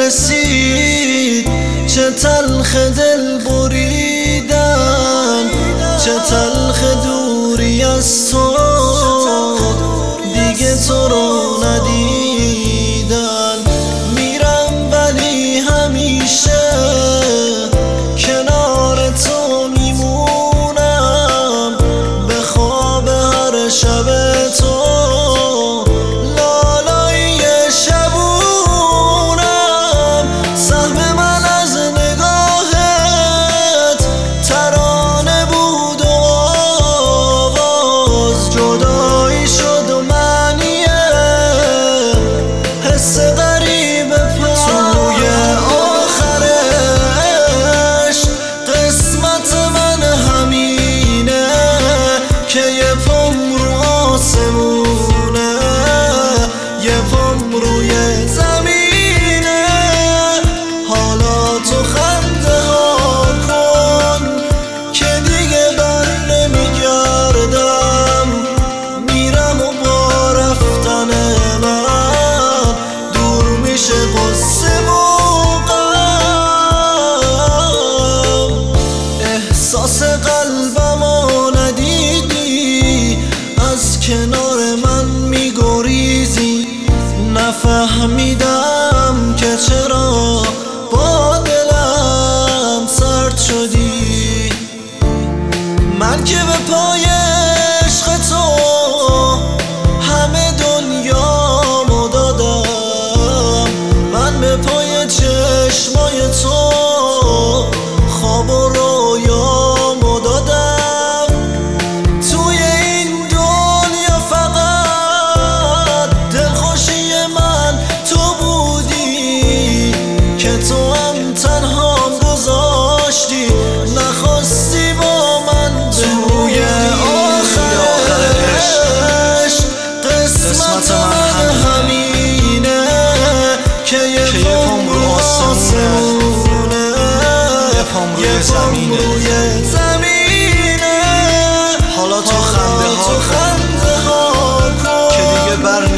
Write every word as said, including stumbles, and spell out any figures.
رسید، چه تلخ دل بریدن، چه تلخ دوری از تو، دیگه تو رو ندیدن. میرم ولی همیشه کنار تو میمونم، به خواب هر شب تو لالای شبونم. سهم من از نگاهت ترانه بود و آواز، جدایی شد و معنیه حس غریب توی آخرش. قسمت من همینه که یه پام رو آسمونه، یه پام روی زمینه. حالا تو خنده ها کن که دیگه بر نمیگردم، میرم و با رفتن من دور میشه غصه و غم. احساس قلبمو ندیدی، از کنار من میگریزی. نفهمیدم که چرا با دلم سرد شدی. من که به پای عشق تو همه دنیامو دادم، من به پای چشمای تو خواب و رویامو دادم. توی این دنیا فقط دلخوشی من تو بودی، که تو هم تنهام گذاشتی، نخواستی با من توی آخرش. قسمت من همینه که یه پام رو آسمونه، یه پام روی زمینه. حالا تو خنده ها کن که دیگه بر